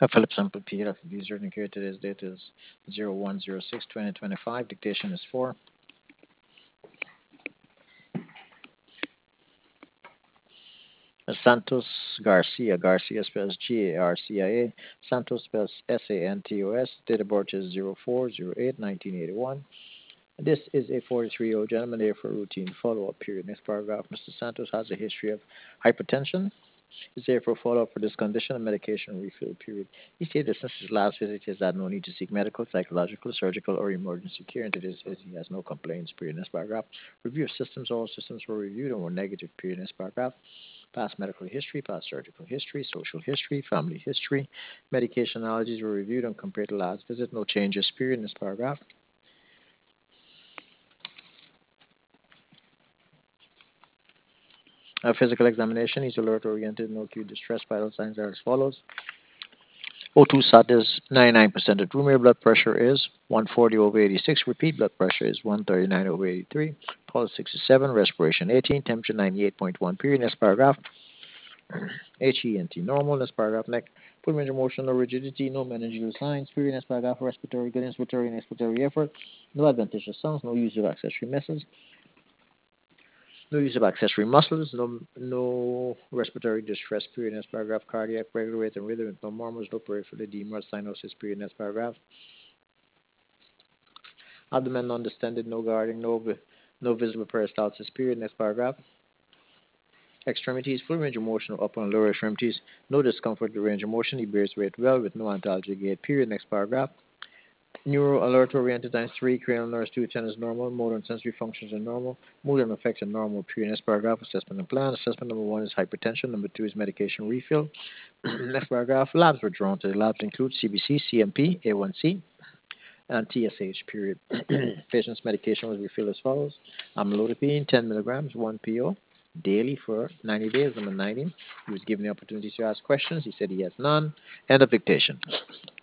Philip Sample P. Dr. User indicated today's date is 01/06/2025. Dictation is 4. Santos Garcia. Garcia spells Garcia. Santos spells Santos. Date of birth is 04/08/1981. This is a 43-year-old gentleman there for a routine follow-up period. Next paragraph. Mr. Santos has a history of hypertension. Is there for follow-up for this condition and medication refill period. He stated that since his last visit, he has had no need to seek medical, psychological, surgical, or emergency care. And today says he has no complaints. Period. Next paragraph. Review of systems. All systems were reviewed and were negative. Period. Next paragraph. Past medical history, past surgical history, social history, family history. Medication allergies were reviewed and compared to last visit. No changes. Period. Next paragraph. A physical examination is alert oriented, no acute distress. Vital signs are as follows. O2 sat is 99%. The room air blood pressure is 140/86. Repeat blood pressure is 139/83. Pulse 67. Respiration 18. Temperature 98.1. Period. Next paragraph. HENT normal. Next paragraph. Neck. Full range of motion, no rigidity, no meningeal signs. Period. Next paragraph. Respiratory, good inspiratory and expiratory effort. No adventitious sounds. No use of accessory methods. No use of accessory muscles, no respiratory distress. Period. Next paragraph. Cardiac regular rate and rhythm, no murmurs, no peripheral edema, cyanosis. Period. Next paragraph. Abdomen non-distended, no guarding, no visible peristalsis. Period. Next paragraph. Extremities, full range of motion of upper and lower extremities, no discomfort with range of motion. He bears weight well with no antalgic gait. Period. Next paragraph. Neuro alert oriented times 3, cranial nerves 2, 10 is normal, motor and sensory functions are normal, mood and effects are normal. Period. Next paragraph. Assessment and plan. Assessment number 1 is hypertension, number 2 is medication refill. Next paragraph. Labs were drawn to the labs include CBC, CMP, A1C, and TSH. Period. Patient's medication was refilled as follows: amlodipine 10 milligrams, 1 PO daily for 90 days. Number 90. He was given the opportunity to ask questions. He said he has none. End of dictation.